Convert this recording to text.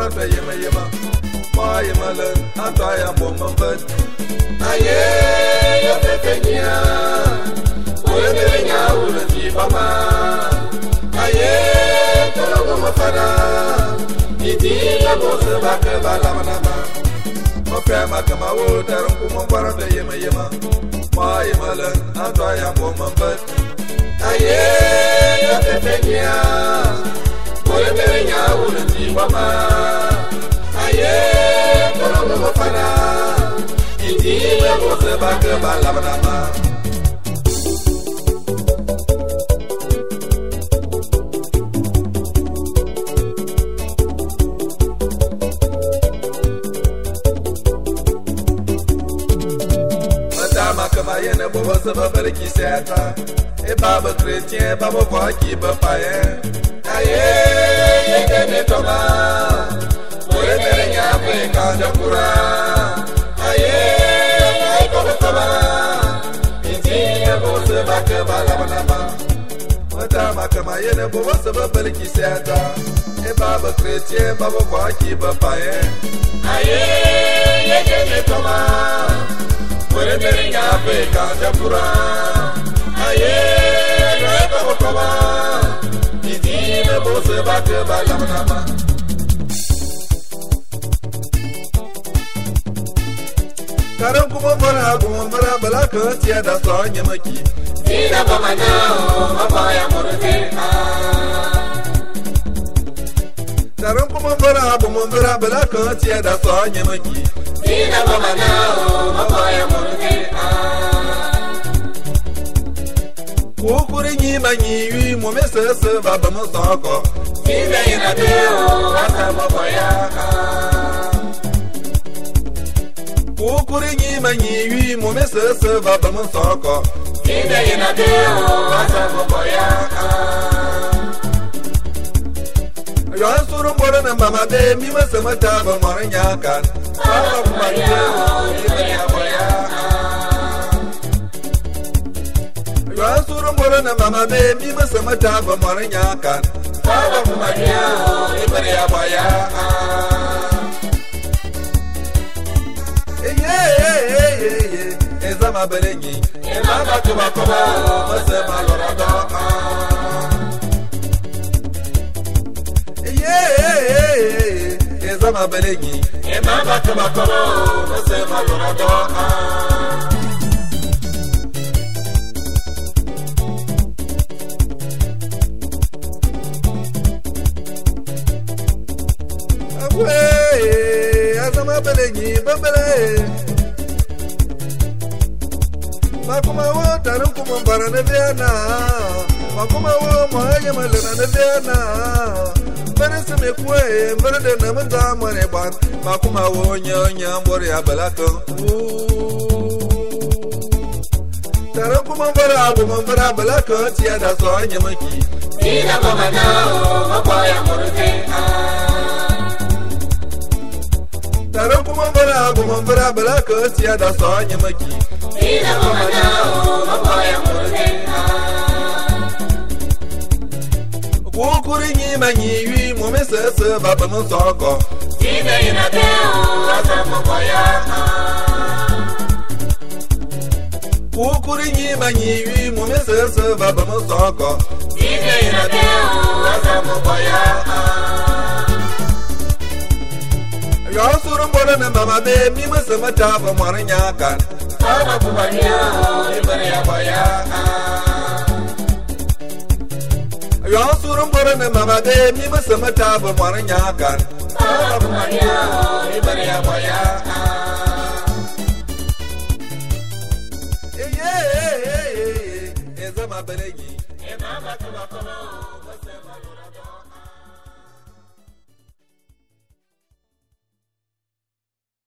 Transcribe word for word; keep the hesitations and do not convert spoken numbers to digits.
to yema yema. Ma yema le anta ya bomba bet. Aye ya pepenya. Oye pepenya ule ti papa. Aye tolo mafara. Iti la bose bake bala manama. Mafia makama wo tarum kuma para to yema yema. Ma yema le anta ya bomba bet. Aye ya pepenya. Oye pepenya ule ti papa. Aye tolo mafara. Iti la bose bake bala manama. Yene bobo se babel ki seta e baba chrétien baba voix qui be païen aye ye ne toma ore mere nya pe ka jakura aye ai ko toma iti ye bo se ba ke bala banama mata makama yene bobo se babel ki seta e baba chrétien baba voix qui be païen aye ye ne toma Ore mere nya pe ka japura aye re ko toma iti me bo se ba ke ba la manama karam kuma mara kuma mara bala ka tia da so nya maki ina ba mana ma ba ya murte a karam kuma mara kuma mara bala ka tia da so nya maki ina ba mana ma ba ya murte a Kukuri ni manyi wi mo me se se ba ba mo soko ina ina de o asa mo ba ya ka Kukuri ni manyi wi mo me se se ba ba mo soko ina ina de o asa mo ba ya ka Yo suru mbora na mama de mi ma se mata ba mo nya kan Baba Maria, Maria Maria. Yo asuru mbora na mama be mi masama taba maranya kan. Baba Maria, Maria Maria. Eh eh eh eh eh zama belengi. E mama tuba koba masama lorada. Eh eh eh eh zama belengi. E mama tuba koba masama lorada. Azama belengi bambele Makuma wo tarum kuma barane viana Makuma wo mahaya malena ne viana Bere se me kwe bere de na manda mane ban Makuma wo nya nya mbore abalaka Tarum kuma bara kuma bara abalaka tia da so anya maki Ina mama na makwa ya murte Tarum kuma bara kuma bara abalaka tia da so anya maki Ina mama na makwa ya murte Kukuri ni manyi wi mo me se se baba mo soko Ina ina de o asa mo ya Kukuri ni manyi wi mo me se se baba mo soko Ina ina de o asa mo ya Yo suru mbora na mama be mi ma se mata ba maranya kan Baba Maria Maria Maria Yo suru mbora na mama be mi ma se mata ba maranya kan Baba Maria Maria Maria Eh eh eh eh zama belengi e mama tuba kono